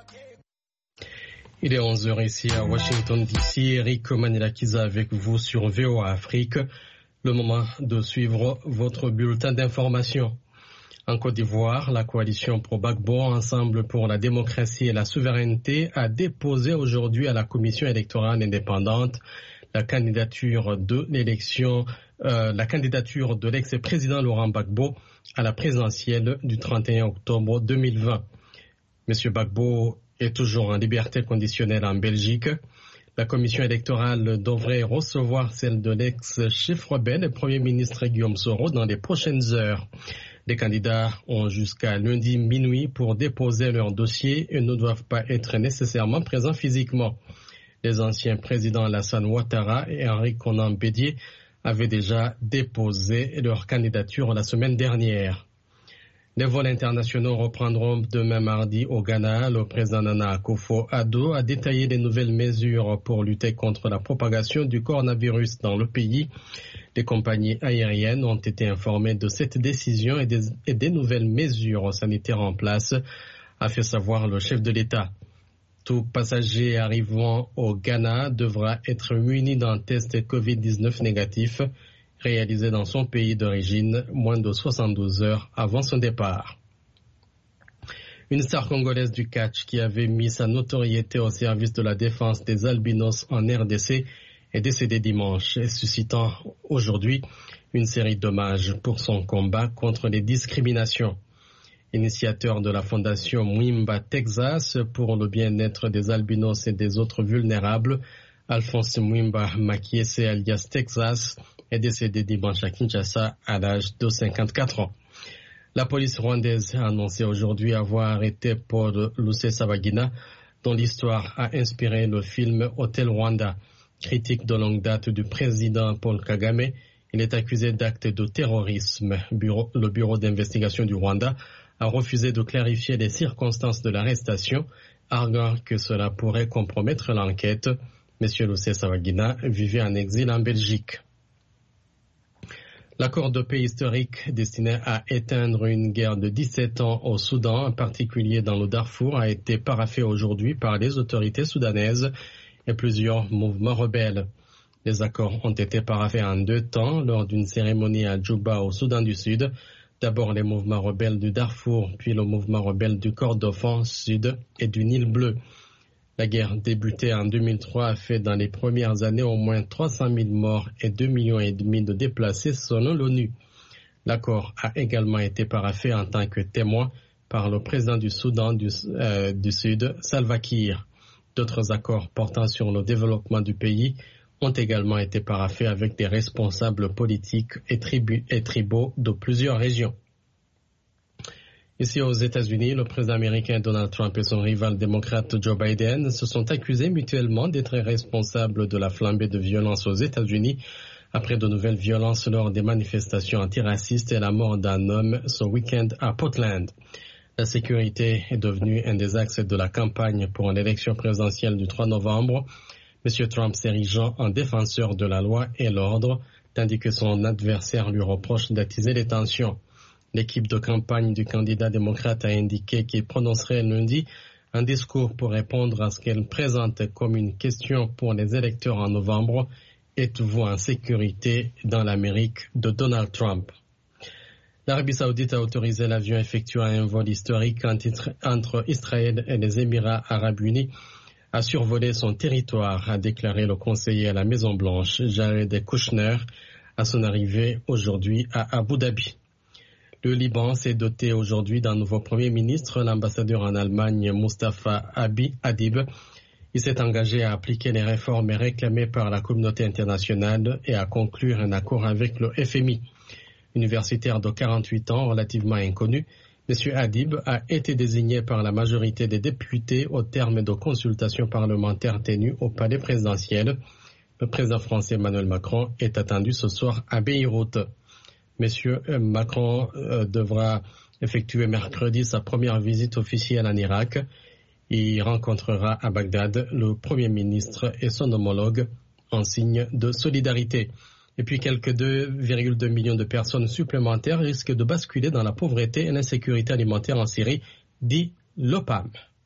Il est 11h ici à Washington DC. Eric Manilakiza avec vous sur VOA Afrique. Le moment de suivre votre bulletin d'information. En Côte d'Ivoire, la coalition pro-Gbagbo, Ensemble pour la démocratie et la souveraineté, a déposé aujourd'hui à la commission électorale indépendante la candidature de l'ex-président Laurent Gbagbo à la présidentielle du 31 octobre 2020. Monsieur Gbagbo est toujours en liberté conditionnelle en Belgique. La commission électorale devrait recevoir celle de l'ex-chef rebelle et Premier ministre Guillaume Soro dans les prochaines heures. Les candidats ont jusqu'à lundi minuit pour déposer leur dossier et ne doivent pas être nécessairement présents physiquement. Les anciens présidents Alassane Ouattara et Henri Konan Bédié avaient déjà déposé leur candidature la semaine dernière. Les vols internationaux reprendront demain mardi au Ghana. Le président Nana Akufo-Addo a détaillé les nouvelles mesures pour lutter contre la propagation du coronavirus dans le pays. Les compagnies aériennes ont été informées de cette décision et des nouvelles mesures sanitaires en place, a fait savoir le chef de l'État. Tout passager arrivant au Ghana devra être muni d'un test Covid-19 négatif réalisé dans son pays d'origine moins de 72 heures avant son départ. Une star congolaise du catch qui avait mis sa notoriété au service de la défense des albinos en RDC est décédée dimanche, suscitant aujourd'hui une série d'hommages pour son combat contre les discriminations. Initiateur de la fondation Mwimba Texas pour le bien-être des albinos et des autres vulnérables, Alphonse Mwimba Makiese alias Texas est décédé dimanche à Kinshasa à l'âge de 54 ans. La police rwandaise a annoncé aujourd'hui avoir arrêté Paul Rusesabagina, dont l'histoire a inspiré le film Hotel Rwanda. Critique de longue date du président Paul Kagame, il est accusé d'actes de terrorisme. Le bureau d'investigation du Rwanda a refusé de clarifier les circonstances de l'arrestation, arguant que cela pourrait compromettre l'enquête. Monsieur Rusesabagina vivait en exil en Belgique. L'accord de paix historique destiné à éteindre une guerre de 17 ans au Soudan, en particulier dans le Darfour, a été paraphé aujourd'hui par les autorités soudanaises et plusieurs mouvements rebelles. Les accords ont été paraphés en 2 temps lors d'une cérémonie à Djouba au Soudan du Sud. D'abord les mouvements rebelles du Darfour, puis le mouvement rebelle du Kordofan Sud et du Nil Bleu. La guerre débutée en 2003 a fait dans les premières années au moins 300 000 morts et 2,5 millions de déplacés selon l'ONU. L'accord a également été paraphé en tant que témoin par le président du Soudan du Sud, Salva Kiir. D'autres accords portant sur le développement du pays ont également été paraphés avec des responsables politiques et tribaux de plusieurs régions. Ici aux États-Unis, le président américain Donald Trump et son rival démocrate Joe Biden se sont accusés mutuellement d'être responsables de la flambée de violence aux États-Unis après de nouvelles violences lors des manifestations antiracistes et la mort d'un homme ce week-end à Portland. La sécurité est devenue un des axes de la campagne pour l'élection présidentielle du 3 novembre. M. Trump s'érigeant en défenseur de la loi et l'ordre, tandis que son adversaire lui reproche d'attiser les tensions. L'équipe de campagne du candidat démocrate a indiqué qu'il prononcerait lundi un discours pour répondre à ce qu'elle présente comme une question pour les électeurs en novembre. Êtes-vous en sécurité dans l'Amérique de Donald Trump? L'Arabie Saoudite a autorisé l'avion effectuant un vol historique entre Israël et les Émirats Arabes Unis à survoler son territoire, a déclaré le conseiller à la Maison-Blanche, Jared Kushner, à son arrivée aujourd'hui à Abu Dhabi. Le Liban s'est doté aujourd'hui d'un nouveau Premier ministre, l'ambassadeur en Allemagne Mustafa Adib. Il s'est engagé à appliquer les réformes réclamées par la communauté internationale et à conclure un accord avec le FMI. Universitaire de 48 ans, relativement inconnu, M. Adib a été désigné par la majorité des députés au terme de consultations parlementaires tenues au palais présidentiel. Le président français Emmanuel Macron est attendu ce soir à Beyrouth. M. Macron devra effectuer mercredi sa première visite officielle en Irak. Il rencontrera à Bagdad le Premier ministre et son homologue en signe de solidarité. Et puis quelques 2,2 millions de personnes supplémentaires risquent de basculer dans la pauvreté et l'insécurité alimentaire en Syrie, dit l'OPAM.